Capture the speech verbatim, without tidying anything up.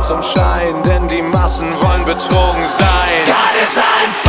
zum Schein, denn die Massen wollen betrogen sein. Gott ist ein